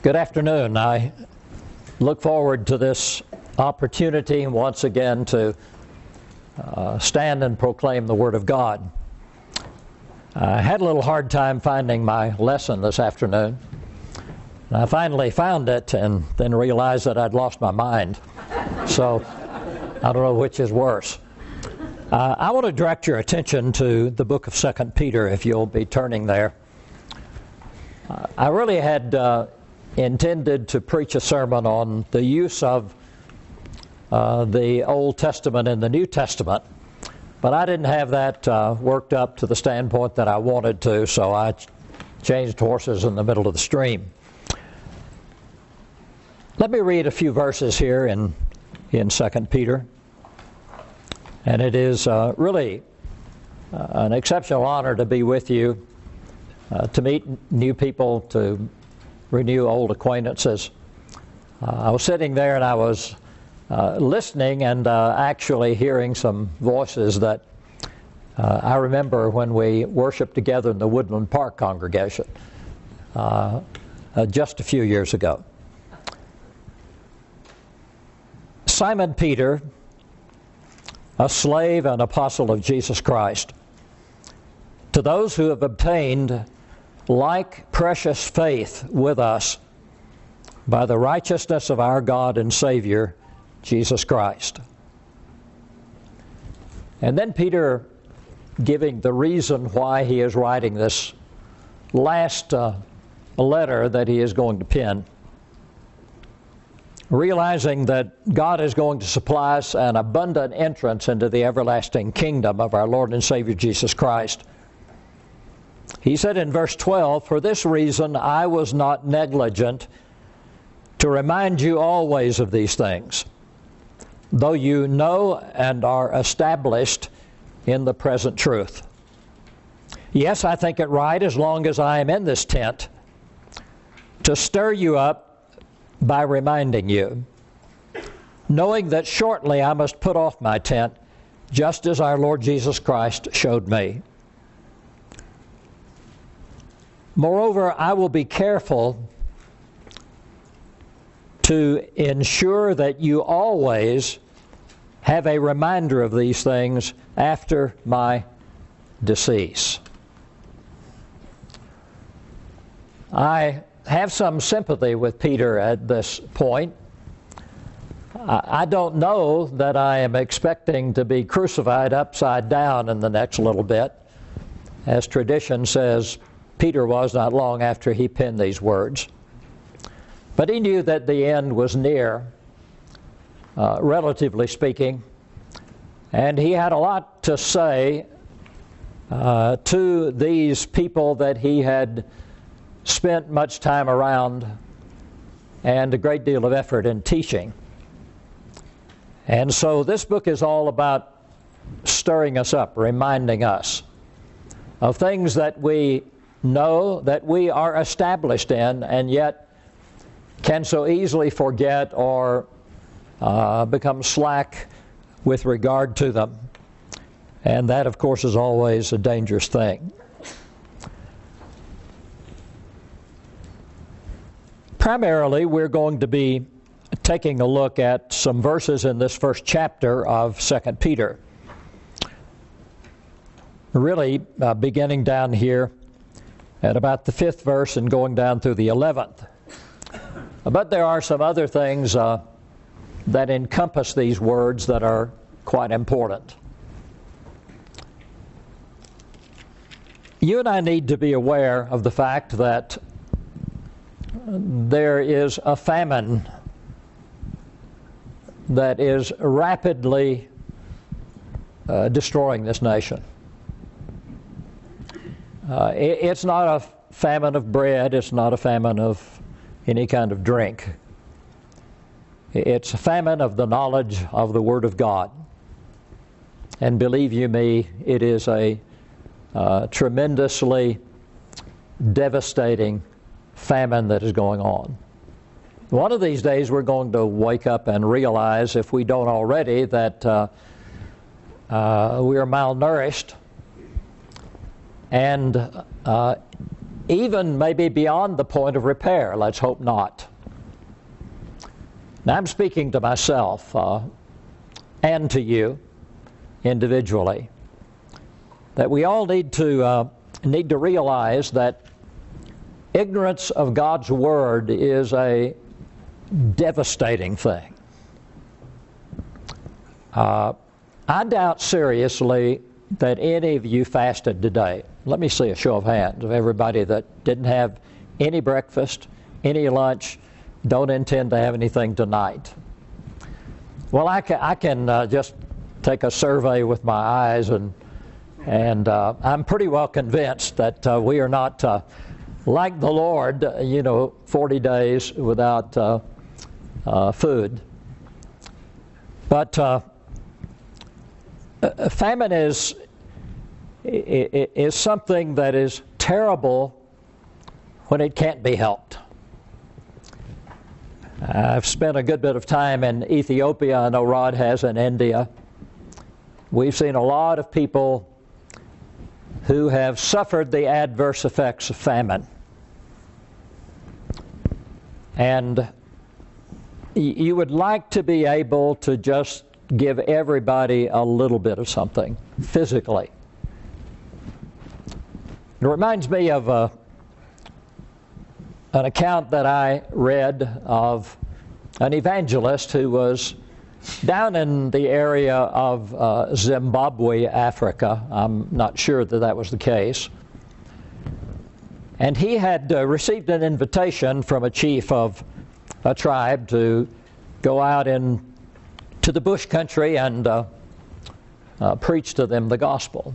Good afternoon. I look forward to this opportunity once again to stand and proclaim the Word of God. I had a little hard time finding my lesson this afternoon. I finally found it and then realized that I'd lost my mind. So I don't know which is worse. I want to direct your attention to the book of 2 Peter, if you'll be turning there. I really had intended to preach a sermon on the use of the Old Testament and the New Testament, but I didn't have that worked up to the standpoint that I wanted to, so I changed horses in the middle of the stream. Let me read a few verses here in 2 Peter, and it is really an exceptional honor to be with you, to meet new people, to renew old acquaintances. I was sitting there and I was listening and actually hearing some voices that I remember when we worshiped together in the Woodland Park congregation just a few years ago. Simon Peter, a slave and apostle of Jesus Christ, to those who have obtained like precious faith with us by the righteousness of our God and Savior, Jesus Christ. And then Peter, giving the reason why he is writing this last letter that he is going to pen, realizing that God is going to supply us an abundant entrance into the everlasting kingdom of our Lord and Savior Jesus Christ. He said in verse 12, "For this reason I was not negligent to remind you always of these things, though you know and are established in the present truth. Yes, I think it right, as long as I am in this tent, to stir you up by reminding you, knowing that shortly I must put off my tent, just as our Lord Jesus Christ showed me. Moreover, I will be careful to ensure that you always have a reminder of these things after my decease." I have some sympathy with Peter at this point. I don't know that I am expecting to be crucified upside down in the next little bit, as tradition says Peter was not long after he penned these words. But he knew that the end was near, relatively speaking, and he had a lot to say to these people that he had spent much time around and a great deal of effort in teaching. And so this book is all about stirring us up, reminding us of things that we know, that we are established in, and yet can so easily forget or become slack with regard to them. And that, of course, is always a dangerous thing. Primarily, we're going to be taking a look at some verses in this first chapter of 2 Peter. Really, beginning down here at about the 5th verse and going down through the 11th. But there are some other things that encompass these words that are quite important. You and I need to be aware of the fact that there is a famine that is rapidly destroying this nation. It's not a famine of bread, it's not a famine of any kind of drink. It's a famine of the knowledge of the Word of God. And believe you me, it is a tremendously devastating famine that is going on. One of these days we're going to wake up and realize, if we don't already, that we are malnourished, and even maybe beyond the point of repair. Let's hope not. Now I'm speaking to myself and to you individually, that we all need to realize that ignorance of God's Word is a devastating thing. I doubt seriously that any of you fasted today. Let me see a show of hands of everybody that didn't have any breakfast, any lunch, don't intend to have anything tonight. Well, I can just take a survey with my eyes, and I'm pretty well convinced that we are not like the Lord, 40 days without food. But famine is something that is terrible when it can't be helped. I've spent a good bit of time in Ethiopia. I know Rod has in India. We've seen a lot of people who have suffered the adverse effects of famine. And you would like to be able to just give everybody a little bit of something physically. It reminds me of an account that I read of an evangelist who was down in the area of Zimbabwe, Africa. I'm not sure that that was the case. And he had received an invitation from a chief of a tribe to go out into the bush country and preach to them the gospel.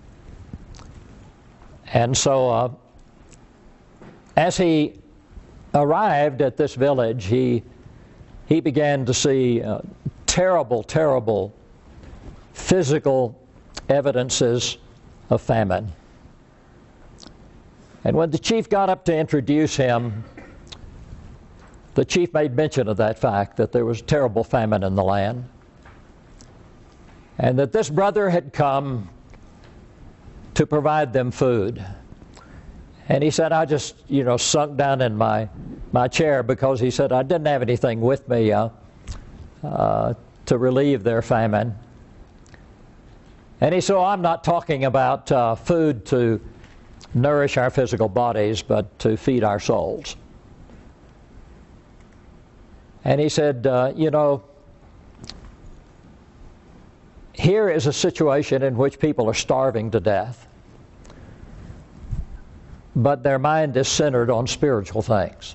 And so as he arrived at this village, he began to see terrible, terrible physical evidences of famine. And when the chief got up to introduce him, the chief made mention of that fact, that there was terrible famine in the land, and that this brother had come to provide them food. And he said, I just, sunk down in my chair, because he said, I didn't have anything with me to relieve their famine. And he said, I'm not talking about food to nourish our physical bodies, but to feed our souls. And he said, here is a situation in which people are starving to death, but their mind is centered on spiritual things.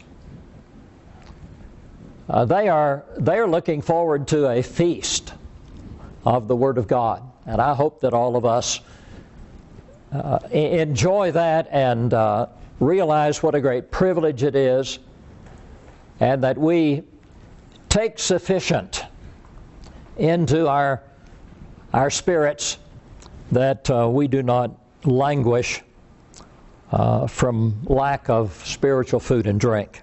They are looking forward to a feast of the Word of God, and I hope that all of us enjoy that and realize what a great privilege it is, and that we take sufficient into our spirits, that we do not languish from lack of spiritual food and drink.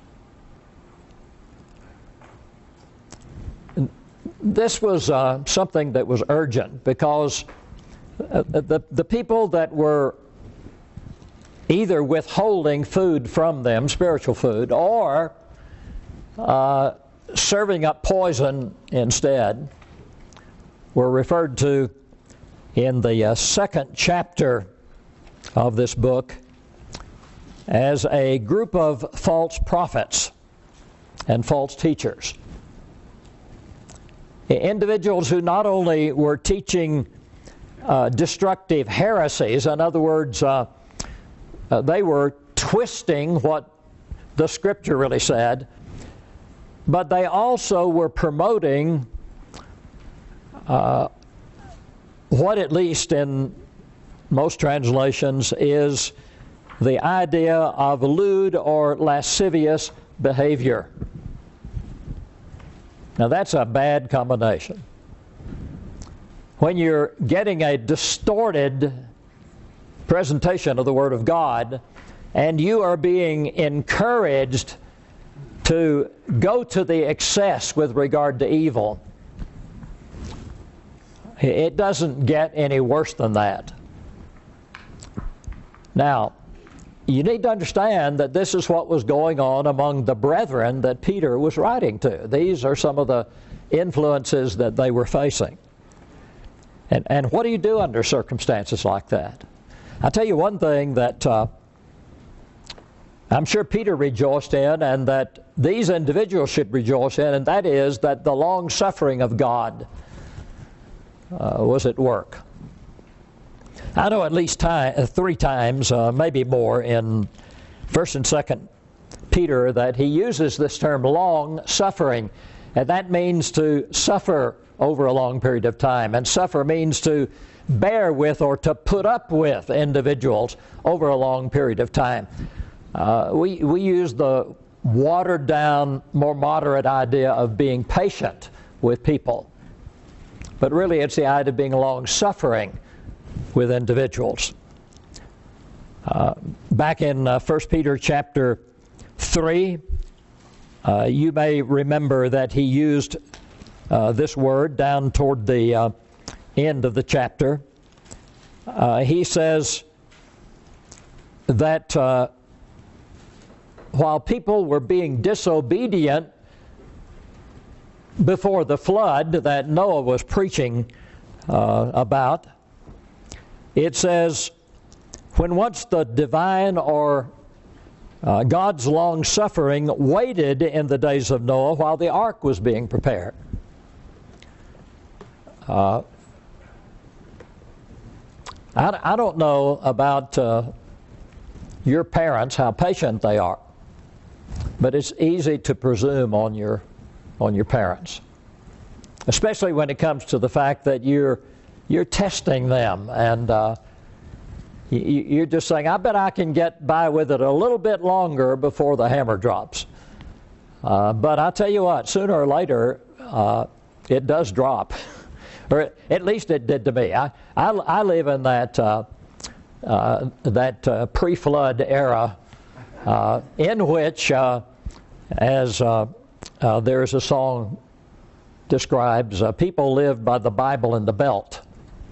This was something that was urgent, because the people that were either withholding food from them, spiritual food, or serving up poison instead, were referred to in the second chapter of this book as a group of false prophets and false teachers. Individuals who not only were teaching destructive heresies, in other words, they were twisting what the Scripture really said, but they also were promoting what, at least in most translations, is the idea of lewd or lascivious behavior. Now that's a bad combination. When you're getting a distorted presentation of the Word of God, and you are being encouraged to go to the excess with regard to evil, it doesn't get any worse than that. Now, you need to understand that this is what was going on among the brethren that Peter was writing to. These are some of the influences that they were facing. And what do you do under circumstances like that? I'll tell you one thing that I'm sure Peter rejoiced in, and that these individuals should rejoice in, and that is that the long suffering of God was at work. I know at least three times, maybe more, in 1st and 2nd Peter that he uses this term long suffering, and that means to suffer over a long period of time. And suffer means to bear with or to put up with individuals over a long period of time. We use the watered down, more moderate idea of being patient with people. But really it's the idea of being long suffering with individuals. Back in 1 Peter chapter 3, you may remember that he used this word down toward the end of the chapter. He says that while people were being disobedient before the flood that Noah was preaching about, it says, when once the divine or God's long suffering waited in the days of Noah while the ark was being prepared. I don't know about your parents, how patient they are, but it's easy to presume on your parents, especially when it comes to the fact that you're testing them, and you're just saying, I bet I can get by with it a little bit longer before the hammer drops. But I'll tell you what, sooner or later, it does drop. Or at least it did to me. I live in that pre-flood era in which, as there's a song describes, people lived by the Bible in the belt.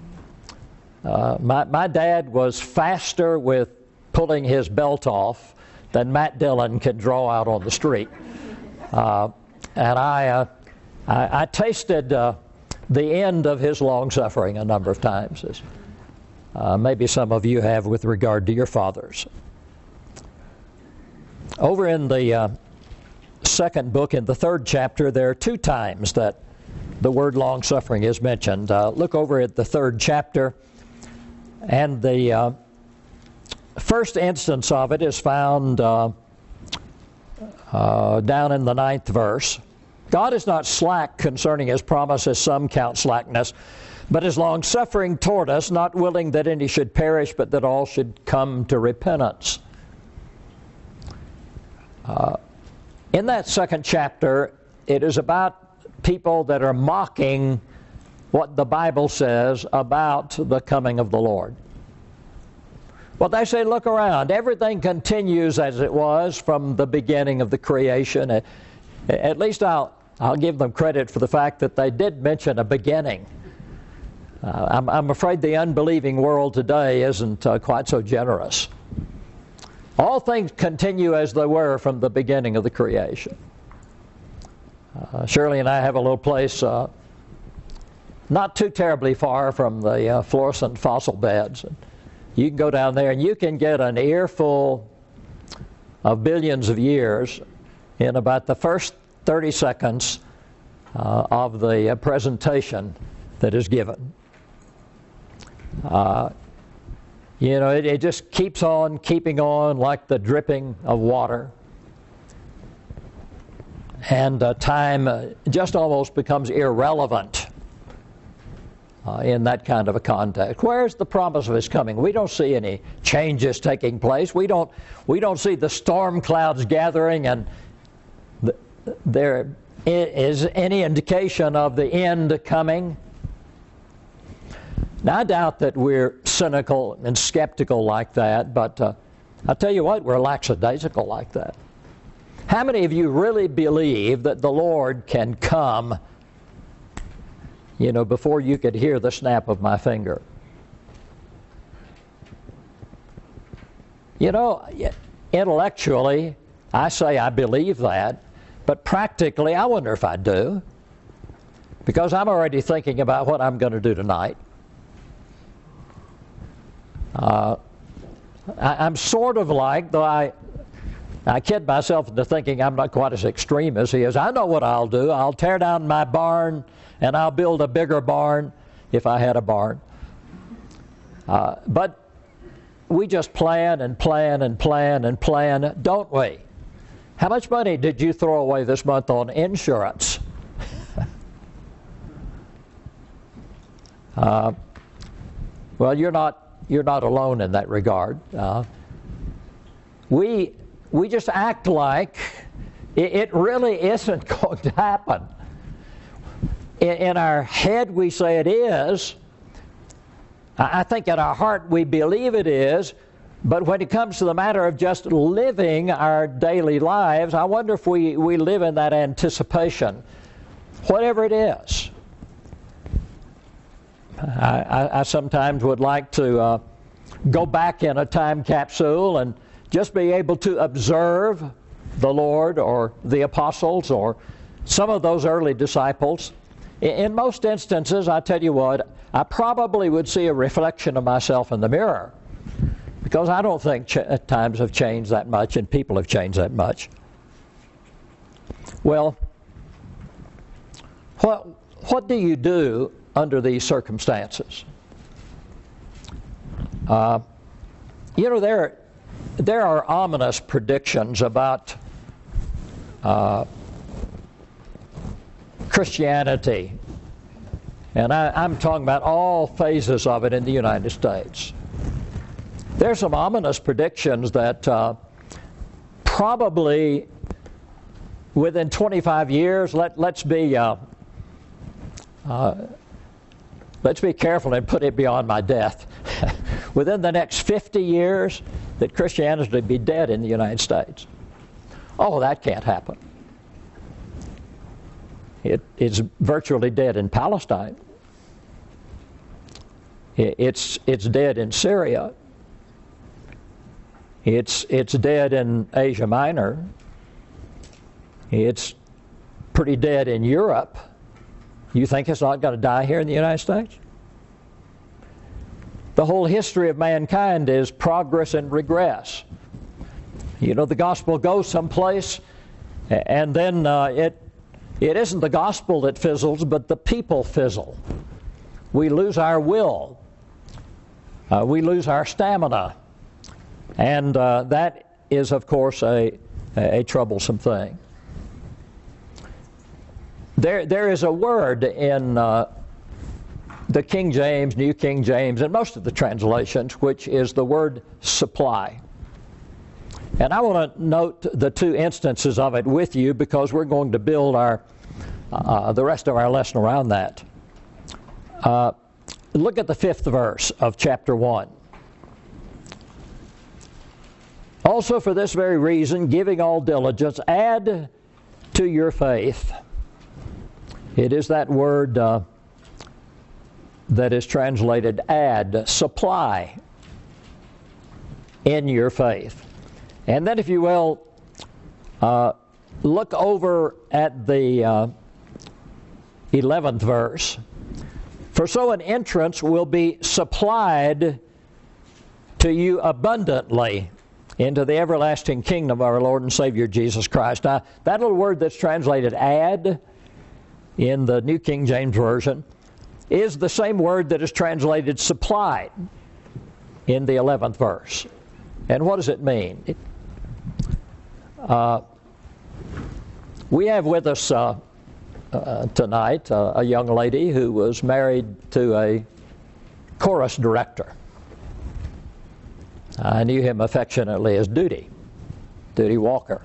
My dad was faster with pulling his belt off than Matt Dillon could draw out on the street. And I tasted the end of his long suffering a number of times, as maybe some of you have with regard to your fathers. Over in the second book, in the 3rd chapter, there are 2 times that the word long suffering is mentioned. Look over at the 3rd chapter, and the first instance of it is found down in the 9th verse. God is not slack concerning his promise, as some count slackness, but is long-suffering toward us, not willing that any should perish, but that all should come to repentance. In that 2nd chapter, it is about people that are mocking what the Bible says about the coming of the Lord. Well, they say, look around. Everything continues as it was from the beginning of the creation. At least I'll give them credit for the fact that they did mention a beginning. I'm afraid the unbelieving world today isn't quite so generous. All things continue as they were from the beginning of the creation. Shirley and I have a little place not too terribly far from the Florissant fossil beds. And you can go down there and you can get an earful of billions of years in about the first 30 seconds of the presentation that is given. It just keeps on keeping on like the dripping of water. And time just almost becomes irrelevant in that kind of a context. Where's the promise of his coming? We don't see any changes taking place. We don't see the storm clouds gathering, and there is any indication of the end coming. Now, I doubt that we're cynical and skeptical like that, but I'll tell you what, we're lackadaisical like that. How many of you really believe that the Lord can come, before you could hear the snap of my finger? You know, intellectually, I say I believe that, but practically, I wonder if I do, because I'm already thinking about what I'm going to do tonight. I'm sort of like, though I kid myself into thinking I'm not quite as extreme as he is. I know what I'll do. I'll tear down my barn and I'll build a bigger barn if I had a barn. But we just plan and plan and plan and plan, don't we? How much money did you throw away this month on insurance? Well, you're not alone in that regard. We just act like it really isn't going to happen. In our head we say it is. I think in our heart we believe it is, but when it comes to the matter of just living our daily lives, I wonder if we live in that anticipation, whatever it is. I sometimes would like to go back in a time capsule and just be able to observe the Lord or the apostles or some of those early disciples. In most instances, I tell you what, I probably would see a reflection of myself in the mirror, because I don't think times have changed that much and people have changed that much. Well, what do you do under these circumstances? You know, there are ominous predictions about Christianity, and I'm talking about all phases of it in the United States. There's some ominous predictions that probably within 25 years, let's be careful and put it beyond my death. Within the next 50 years, that Christianity will be dead in the United States. Oh, that can't happen. It's virtually dead in Palestine. It's dead in Syria. It's dead in Asia Minor. It's pretty dead in Europe. You think it's not going to die here in the United States? The whole history of mankind is progress and regress. You know, the gospel goes someplace, and then it isn't the gospel that fizzles, but the people fizzle. We lose our will. We lose our stamina. And that is, of course, a troublesome thing. There is a word in the King James, New King James, and most of the translations, which is the word supply. And I want to note the two instances of it with you, because we're going to build the rest of our lesson around that. Look at the 5th verse of chapter 1. Also for this very reason, giving all diligence, add to your faith. It is that word that is translated add, supply in your faith. And then, if you will, look over at the 11th verse. For so an entrance will be supplied to you abundantly into the everlasting kingdom of our Lord and Savior Jesus Christ. Now, that little word that's translated add in the New King James Version is the same word that is translated supplied in the 11th verse. And what does it mean? We have with us tonight a young lady who was married to a chorus director. I knew him affectionately as Duty Walker.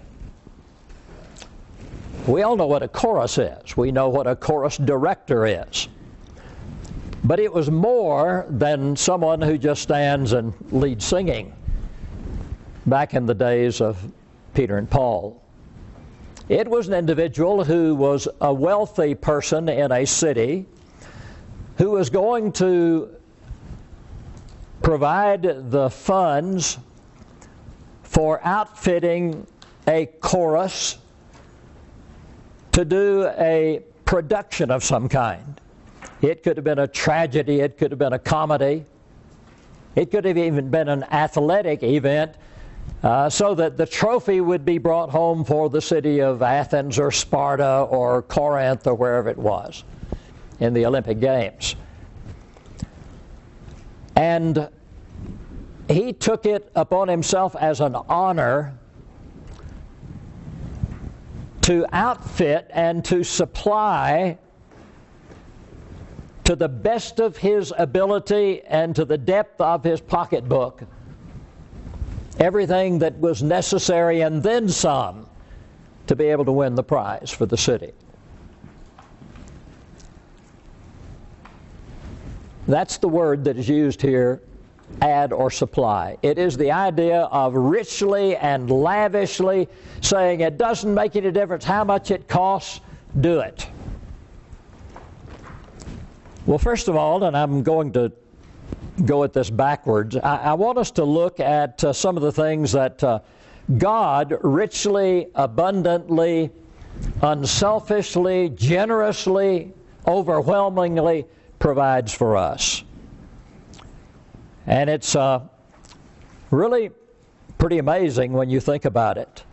We all know what a chorus is. We know what a chorus director is. But it was more than someone who just stands and leads singing back in the days of Peter and Paul. It was an individual who was a wealthy person in a city who was going to provide the funds for outfitting a chorus to do a production of some kind. It could have been a tragedy, it could have been a comedy, it could have even been an athletic event, so that the trophy would be brought home for the city of Athens or Sparta or Corinth or wherever it was in the Olympic Games. And he took it upon himself as an honor to outfit and to supply to the best of his ability and to the depth of his pocketbook everything that was necessary and then some to be able to win the prize for the city. That's the word that is used here, add or supply. It is the idea of richly and lavishly saying it doesn't make any difference how much it costs, do it. Well, first of all, and I'm going to go at this backwards, I want us to look at some of the things that God richly, abundantly, unselfishly, generously, overwhelmingly provides for us. And it's really pretty amazing when you think about it.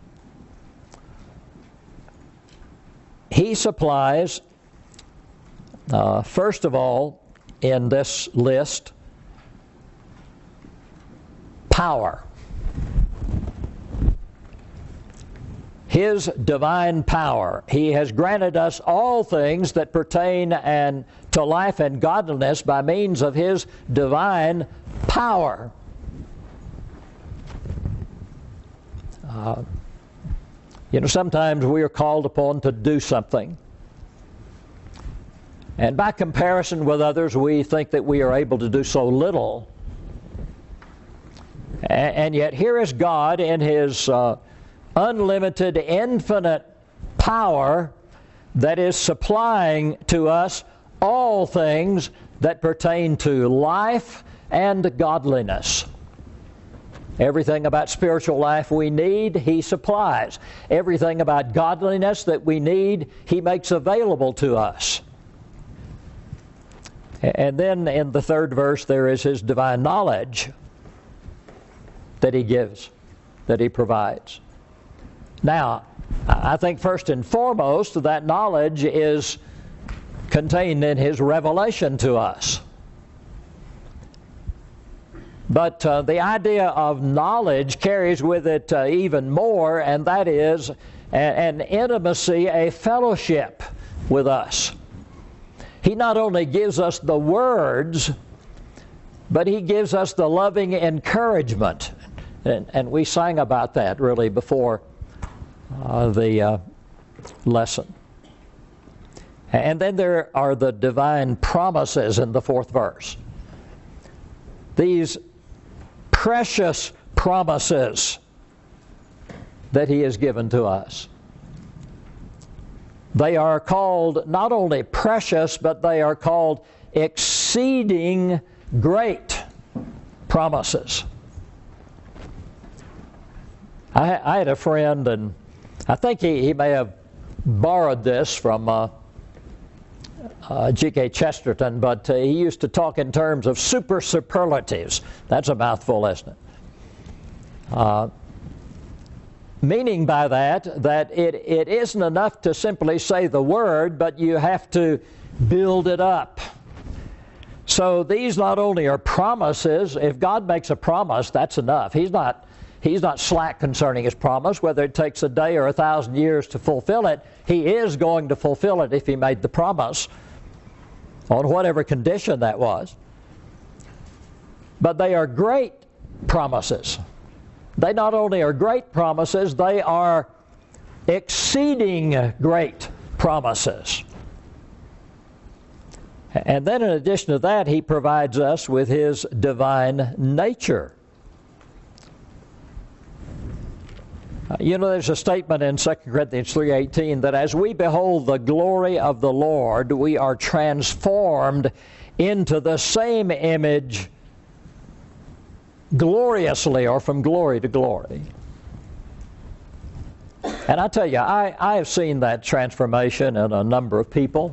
He supplies, first of all, in this list, power. His divine power. He has granted us all things that pertain to life and godliness by means of His divine power. Sometimes we are called upon to do something. And by comparison with others, we think that we are able to do so little. And yet here is God in His unlimited, infinite power that is supplying to us all things that pertain to life and godliness. Everything about spiritual life we need, He supplies. Everything about godliness that we need, He makes available to us. And then in the third verse there is His divine knowledge that He gives, that He provides. Now, I think first and foremost that knowledge is contained in His revelation to us. But the idea of knowledge carries with it even more, and that is an intimacy, a fellowship with us. He not only gives us the words, but He gives us the loving encouragement. And we sang about that really before the lesson. And then there are the divine promises in the fourth verse. These precious promises that He has given to us. They are called not only precious, but they are called exceeding great promises. I had a friend, and I think he may have borrowed this from G.K. Chesterton, but he used to talk in terms of super superlatives. That's a mouthful, isn't it? Meaning by that it isn't enough to simply say the word, but you have to build it up. So these not only are promises. If God makes a promise, that's enough. He's not slack concerning His promise, whether it takes a day or 1,000 years to fulfill it. He is going to fulfill it if He made the promise, on whatever condition that was. But they are great promises. They not only are great promises, they are exceeding great promises. And then in addition to that, He provides us with His divine nature. There's a statement in 2 Corinthians 3:18 that as we behold the glory of the Lord, we are transformed into the same image gloriously, or from glory to glory. And I tell you, I have seen that transformation in a number of people.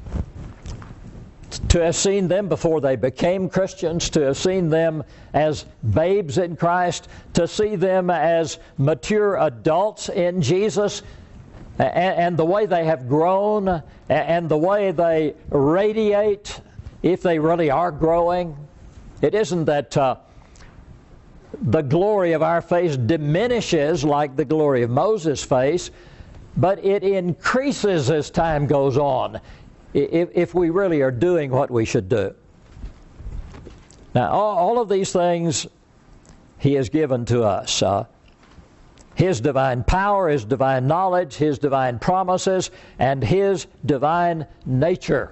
To have seen them before they became Christians, to have seen them as babes in Christ, to see them as mature adults in Jesus, and the way they have grown, and the way they radiate, if they really are growing. It isn't that the glory of our face diminishes like the glory of Moses' face, but it increases as time goes on, if we really are doing what we should do. Now, all of these things He has given to us. His divine power, His divine knowledge, His divine promises, and His divine nature.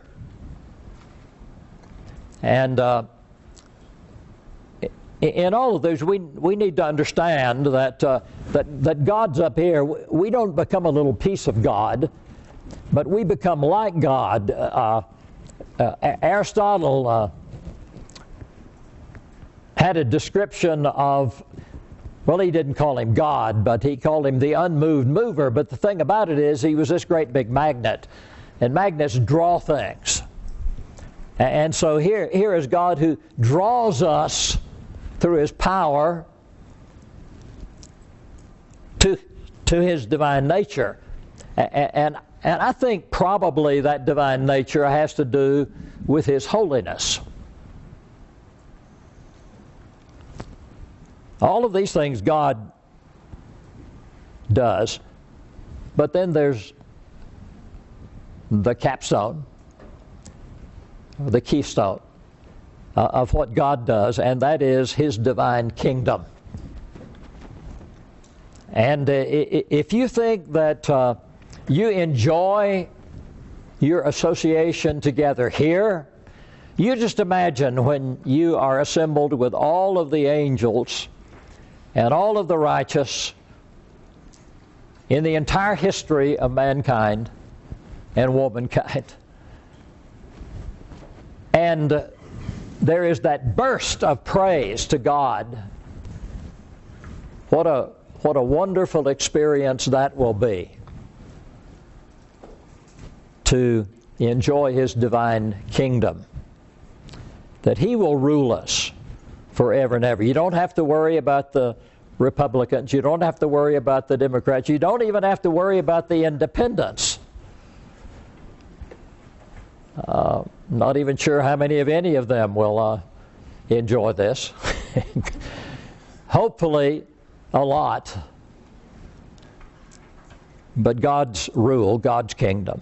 And in all of those, we need to understand that God's up here. We don't become a little piece of God, but we become like God. Aristotle had a description of, well, he didn't call him God, but he called him the unmoved mover. But the thing about it is, he was this great big magnet, and magnets draw things. And so here is God who draws us through His power to His divine nature. And I think probably that divine nature has to do with His holiness. All of these things God does, but then there's the capstone, the keystone of what God does, and that is His divine kingdom. And if you think that you enjoy your association together here, you just imagine when you are assembled with all of the angels and all of the righteous in the entire history of mankind and womankind. And there is that burst of praise to God. What a wonderful experience that will be, to enjoy His divine kingdom, that He will rule us forever and ever. You don't have to worry about the Republicans. You don't have to worry about the Democrats. You don't even have to worry about the independents. Not even sure how many of any of them will enjoy this. Hopefully a lot. But God's rule, God's kingdom.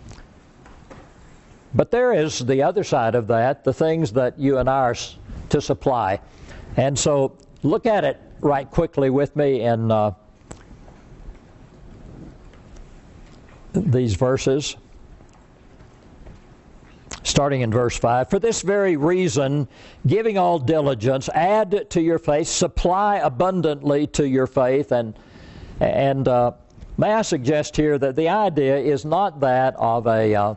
But there is the other side of that, the things that you and I are to supply. And so look at it right quickly with me in these verses. Starting in verse 5, for this very reason, giving all diligence, add to your faith, supply abundantly to your faith. And may I suggest here that the idea is not that of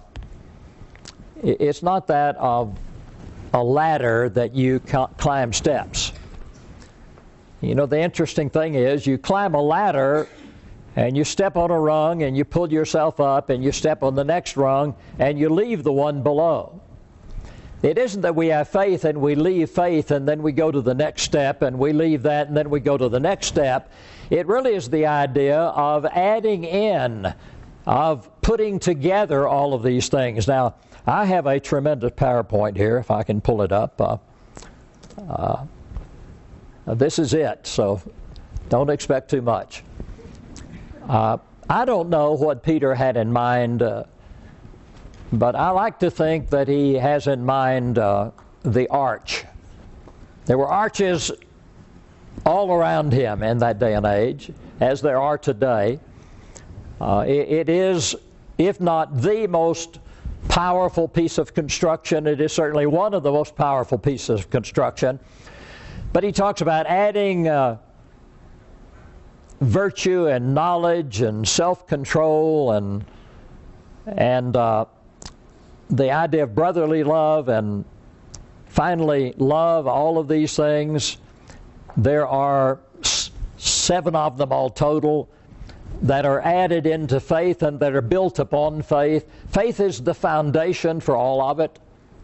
it's not that of a ladder that you climb steps. You know, the interesting thing is you climb a ladder and you step on a rung and you pull yourself up and you step on the next rung and you leave the one below. It isn't that we have faith and we leave faith and then we go to the next step and we leave that and then we go to the next step. It really is the idea of adding in, of putting together all of these things. Now, I have a tremendous PowerPoint here, if I can pull it up. This is it, so don't expect too much. I don't know what Peter had in mind, but I like to think that he has in mind the arch. There were arches all around him in that day and age, as there are today. It is, if not the most powerful piece of construction, it is certainly one of the most powerful pieces of construction. But he talks about adding virtue and knowledge and self-control and the idea of brotherly love and finally love, all of these things. There are 7 of them all total. that are added into faith and that are built upon faith. Faith is the foundation for all of it.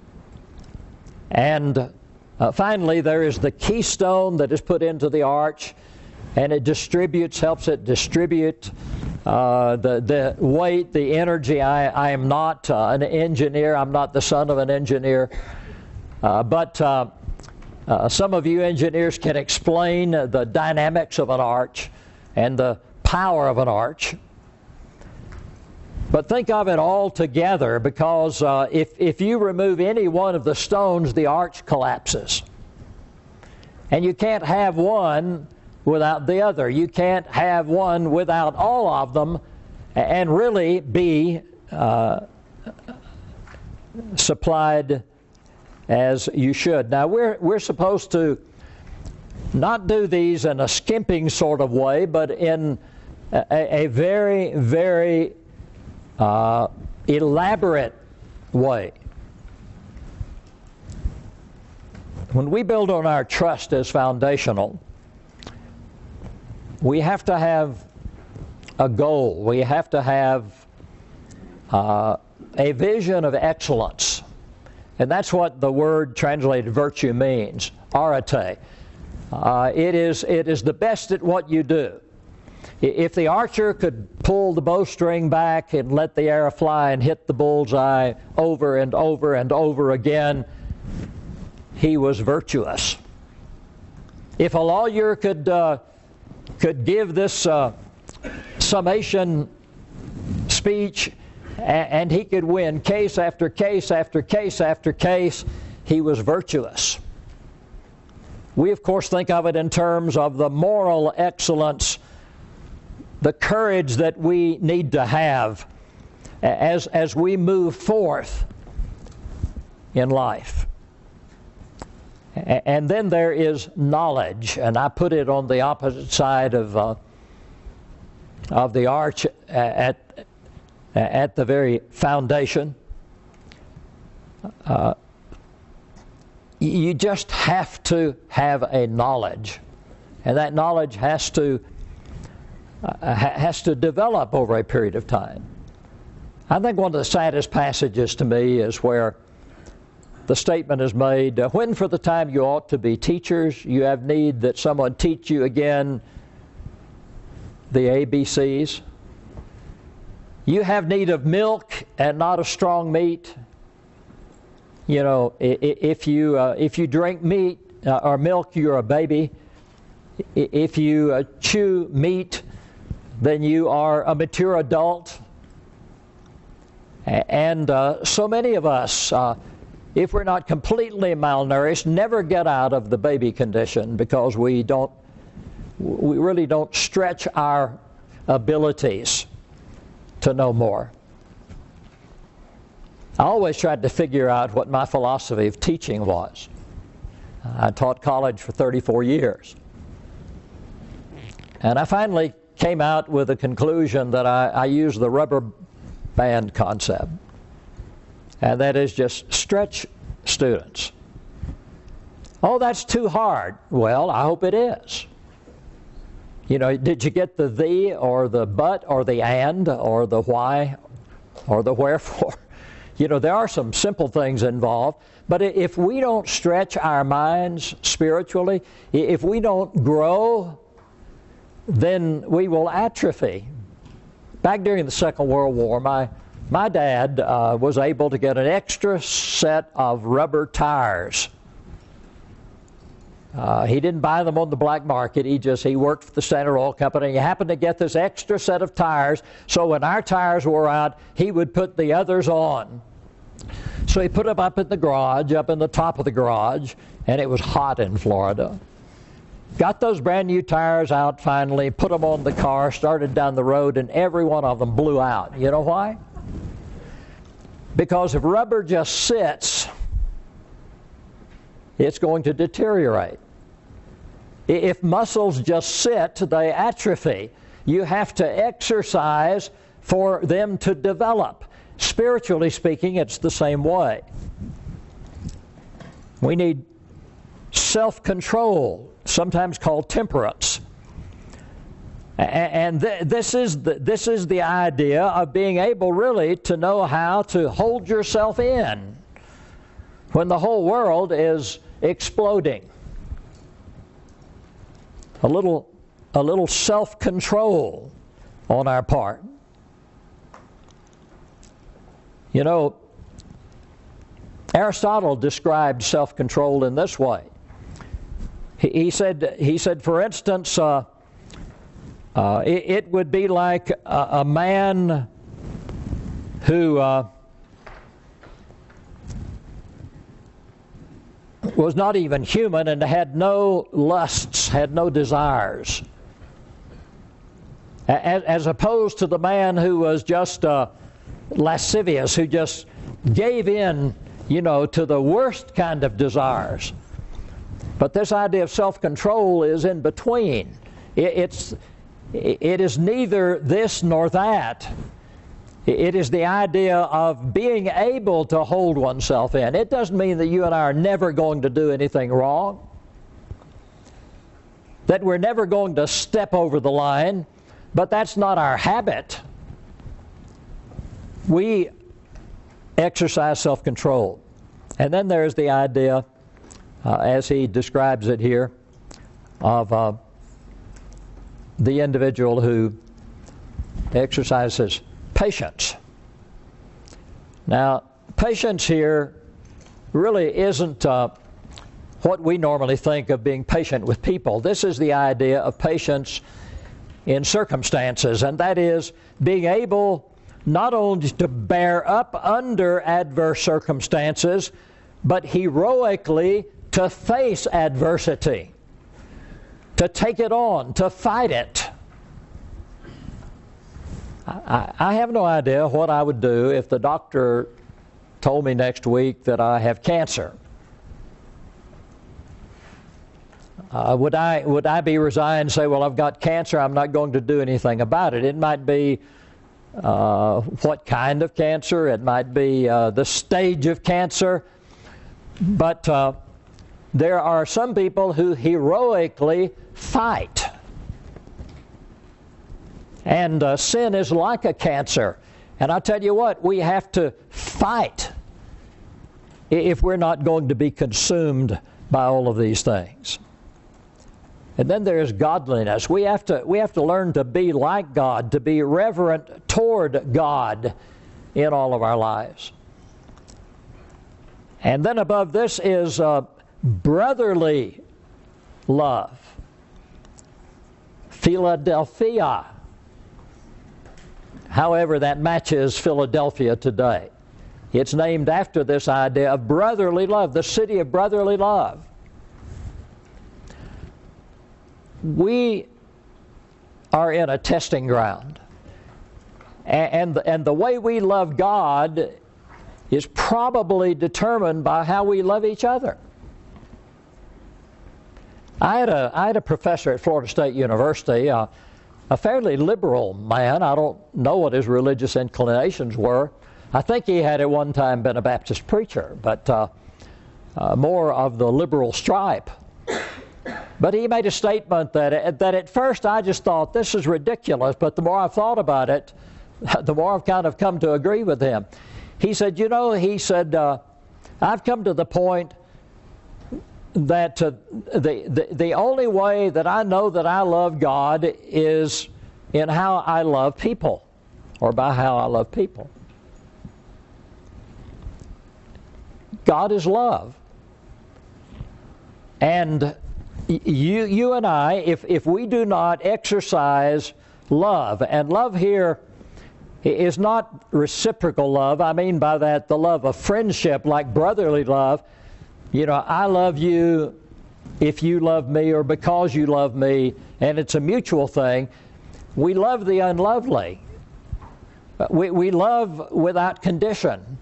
And finally, there is the keystone that is put into the arch, and it helps it distribute the weight, the energy. I am not an engineer. I'm not the son of an engineer. But some of you engineers can explain the dynamics of an arch and the power of an arch. But think of it all together, because if you remove any one of the stones, the arch collapses. And you can't have one without the other. You can't have one without all of them and really be supplied as you should. Now, we're supposed to not do these in a skimping sort of way, but in a very, very elaborate way. When we build on our trust as foundational, we have to have a goal. We have to have a vision of excellence. And that's what the word translated virtue means, arete. It is the best at what you do. If the archer could pull the bowstring back and let the arrow fly and hit the bullseye over and over and over again, he was virtuous. If a lawyer could give this summation speech and he could win case after case after case after case, he was virtuous. We, of course, think of it in terms of the moral excellence, the courage that we need to have as we move forth in life. And then there is knowledge, and I put it on the opposite side of the arch at the very foundation. You just have to have a knowledge, and that knowledge has to develop over a period of time. I think one of the saddest passages to me is where the statement is made, when for the time you ought to be teachers, you have need that someone teach you again the ABCs. You have need of milk and not of strong meat. You know, if you drink meat or milk, you're a baby. If you chew meat, then you are a mature adult. And so many of us, if we're not completely malnourished, never get out of the baby condition because we really don't stretch our abilities to know more. I always tried to figure out what my philosophy of teaching was. I taught college for 34 years. And I finally came out with a conclusion that I use the rubber band concept. And that is just stretch students. Oh, that's too hard. Well, I hope it is. You know, did you get the thee or the but or the and or the why or the wherefore? You know, there are some simple things involved. But if we don't stretch our minds spiritually, if we don't grow, then we will atrophy. Back during the Second World War, my dad was able to get an extra set of rubber tires. He didn't buy them on the black market. He worked for the Standard Oil Company. He happened to get this extra set of tires, so when our tires wore out, he would put the others on. So he put them up in the garage, up in the top of the garage, and it was hot in Florida. Got those brand new tires out finally, put them on the car, started down the road, and every one of them blew out. You know why? Because if rubber just sits, it's going to deteriorate. If muscles just sit, they atrophy. You have to exercise for them to develop. Spiritually speaking, it's the same way. We need self-control, sometimes called temperance. And this is the idea of being able really to know how to hold yourself in when the whole world is exploding. A little self-control on our part. You know, Aristotle described self-control in this way. He said, for instance, it would be like a man who was not even human and had no lusts, had no desires, as opposed to the man who was just lascivious, who just gave in, to the worst kind of desires. But this idea of self-control is in between. It is neither this nor that. It is the idea of being able to hold oneself in. It doesn't mean that you and I are never going to do anything wrong, that we're never going to step over the line, but that's not our habit. We exercise self-control. And then there's the idea, as he describes it here, of the individual who exercises patience. Now, patience here really isn't what we normally think of being patient with people. This is the idea of patience in circumstances, and that is being able not only to bear up under adverse circumstances, but heroically to face adversity, to take it on, to fight it. I have no idea what I would do if the doctor told me next week that I have cancer. Would I be resigned and say, well, I've got cancer, I'm not going to do anything about it? It might be what kind of cancer, it might be the stage of cancer, but there are some people who heroically fight. And sin is like a cancer. And I tell you what, we have to fight if we're not going to be consumed by all of these things. And then there's godliness. We have to learn to be like God, to be reverent toward God in all of our lives. And then above this is brotherly love. Philadelphia. However, that matches Philadelphia today. It's named after this idea of brotherly love, the city of brotherly love. We are in a testing ground. And the way we love God is probably determined by how we love each other. I had a professor at Florida State University, a fairly liberal man. I don't know what his religious inclinations were. I think he had at one time been a Baptist preacher, but more of the liberal stripe. But he made a statement that at first I just thought, this is ridiculous, but the more I've thought about it, the more I've kind of come to agree with him. He said, I've come to the point that the only way that I know that I love God is in how I love people, or by how I love people. God is love. And you and I, if we do not exercise love, and love here is not reciprocal love. I mean by that the love of friendship, like brotherly love. I love you if you love me or because you love me, and it's a mutual thing. We love the unlovely. We love without condition.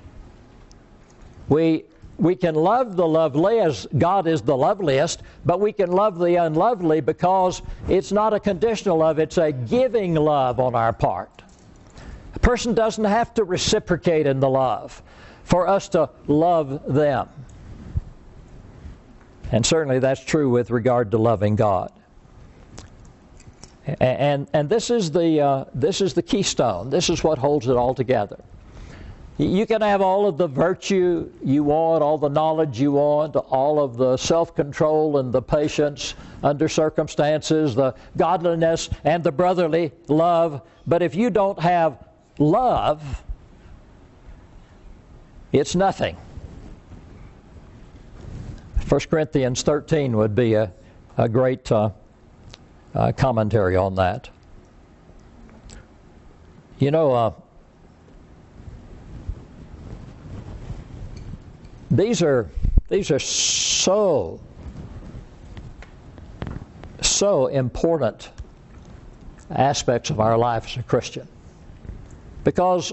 We can love the lovely as God is the loveliest, but we can love the unlovely because it's not a conditional love, it's a giving love on our part. A person doesn't have to reciprocate in the love for us to love them. And certainly that's true with regard to loving God. And this is the keystone. This is what holds it all together. You can have all of the virtue you want, all the knowledge you want, all of the self-control and the patience under circumstances, the godliness and the brotherly love. But if you don't have love, it's nothing. 1 Corinthians 13 would be a great commentary on that. You know, these are so important aspects of our life as a Christian, because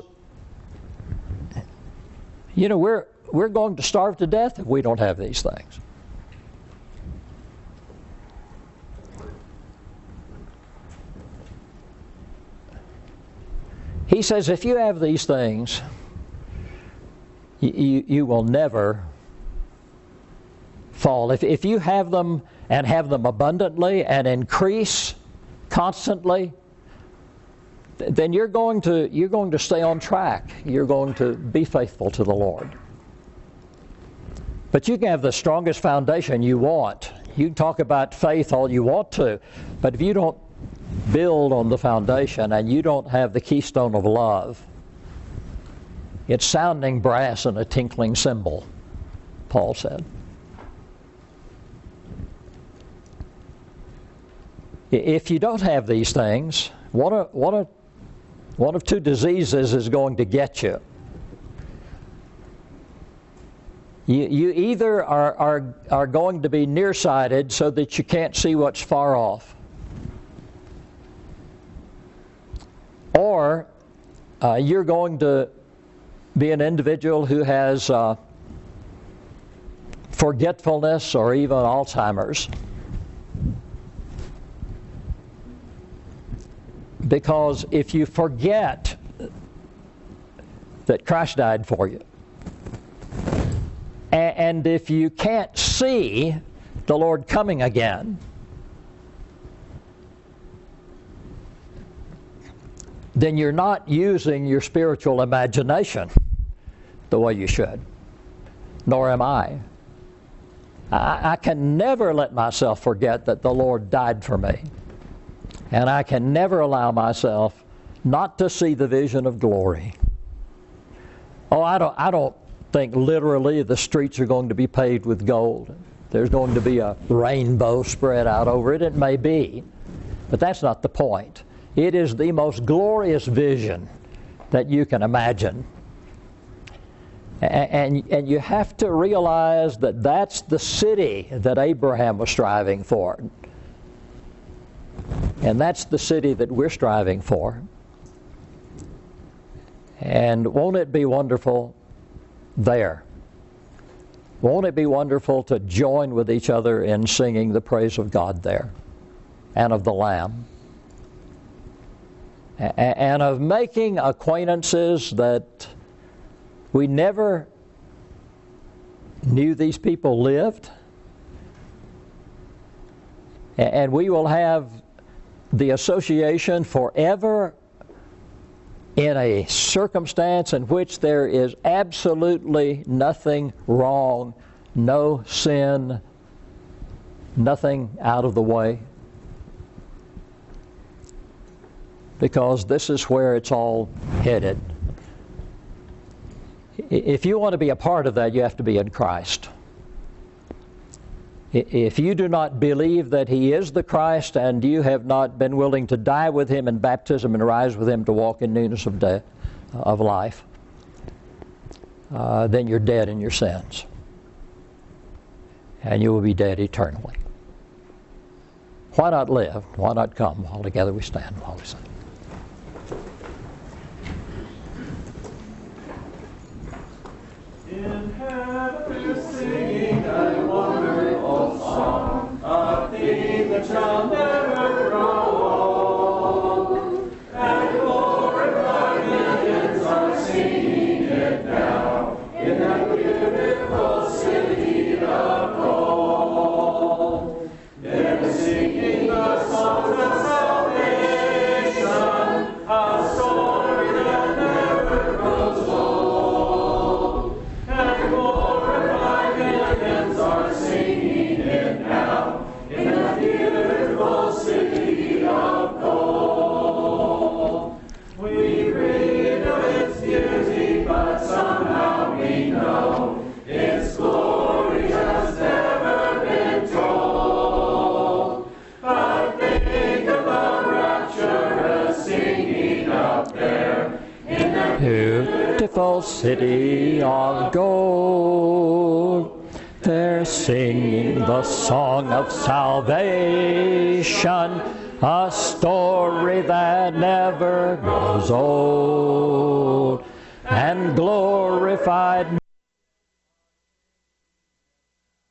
you know we're going to starve to death if we don't have these things. He says if you have these things, you will never fall. If you have them and have them abundantly and increase constantly, then you're going to stay on track. You're going to be faithful to the Lord. But you can have the strongest foundation you want. You can talk about faith all you want to, but if you don't build on the foundation and you don't have the keystone of love, it's sounding brass and a tinkling cymbal, Paul said. If you don't have these things, one of two diseases is going to get you. You either are going to be nearsighted so that you can't see what's far off, or you're going to be an individual who has forgetfulness or even Alzheimer's. Because if you forget that Christ died for you, and if you can't see the Lord coming again, then you're not using your spiritual imagination the way you should. Nor am I. I can never let myself forget that the Lord died for me. And I can never allow myself not to see the vision of glory. Oh, I don't think literally the streets are going to be paved with gold. There's going to be a rainbow spread out over it. It may be, but that's not the point. It is the most glorious vision that you can imagine. And you have to realize that that's the city that Abraham was striving for. And that's the city that we're striving for. And won't it be wonderful there? Won't it be wonderful to join with each other in singing the praise of God there and of the Lamb? And of making acquaintances that we never knew these people lived. And we will have the association forever in a circumstance in which there is absolutely nothing wrong, no sin, nothing out of the way. Because this is where it's all headed. If you want to be a part of that, you have to be in Christ. If you do not believe that He is the Christ and you have not been willing to die with Him in baptism and rise with Him to walk in newness of life, then you're dead in your sins. And you will be dead eternally. Why not live? Why not come? All together we stand while we sing. In heaven we're singing a wonderful song, a theme that shall never grow old. And glorified millions are singing it now, in that beautiful city of gold. They're singing the songs of salvation. beautiful city of gold. They're singing the song of salvation, a story that never grows old. And glorified